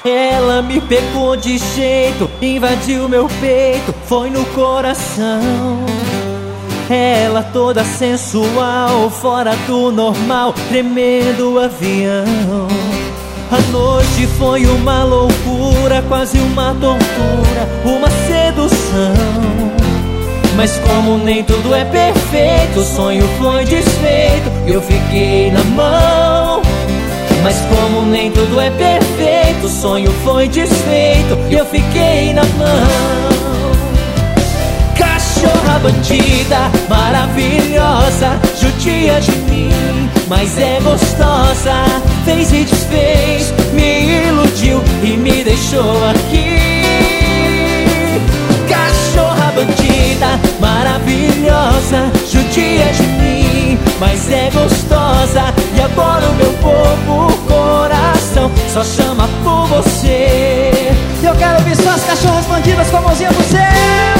Ela me pegou de jeito, invadiu meu peito, foi no coração. Ela toda sensual, fora do normal, tremendo avião. A noite foi uma loucura, quase uma tortura, uma sedução. Mas como nem tudo é perfeito, o sonho foi desfeito e eu fiquei na mão. Mas como nem tudo é perfeito, o sonho foi desfeito e eu fiquei na mão. Cachorra bandida, maravilhosa, judia de mim, mas é gostosa. Fez e desfez, me iludiu e me deixou aqui. Cachorra bandida, maravilhosa, judia de mim, mas é gostosa. E agora o meu povo, coração, só chama por você. Eu quero ouvir só as cachorras bandidas com a mãozinha no céu.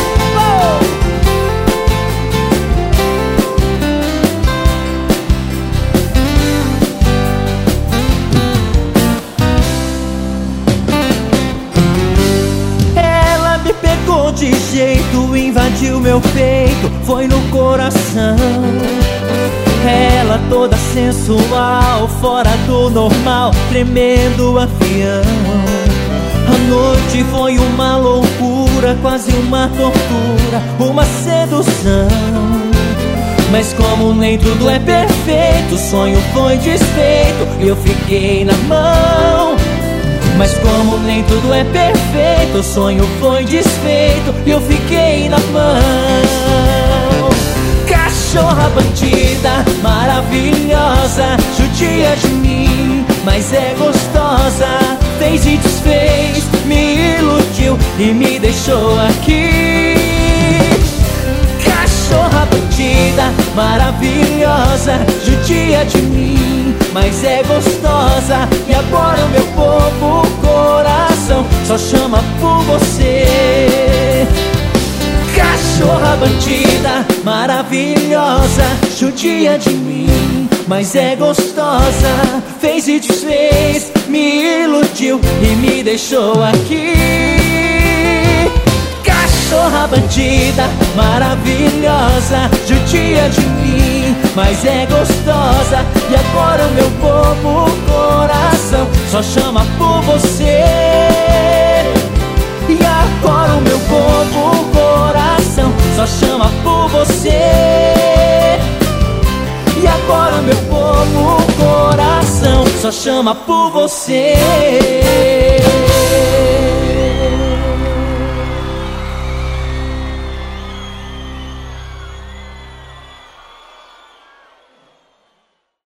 Ela me pegou de jeito, invadiu meu peito, foi no coração. Ela toda sensual, fora do normal, tremendo avião. A noite foi uma loucura, quase uma tortura, uma sedução. Mas como nem tudo é perfeito, o sonho foi desfeito e eu fiquei na mão. Mas como nem tudo é perfeito, o sonho foi desfeito e eu fiquei na mão. Cachorra bandida, maravilhosa, judia de mim, mas é gostosa. Fez e desfez, me iludiu e me deixou aqui. Cachorra bandida, maravilhosa, judia de mim, mas é gostosa. E agora o meu povo, coração, só chama por você. Cachorra bandida, maravilhosa, judia de mim, mas é gostosa. Fez e desfez, me iludiu e me deixou aqui. Cachorra bandida, maravilhosa, judia de mim, mas é gostosa. E agora o meu povo, coração, só chama por você. E agora o meu povo, coração, só chama por você. E agora meu povo, coração, só chama por você.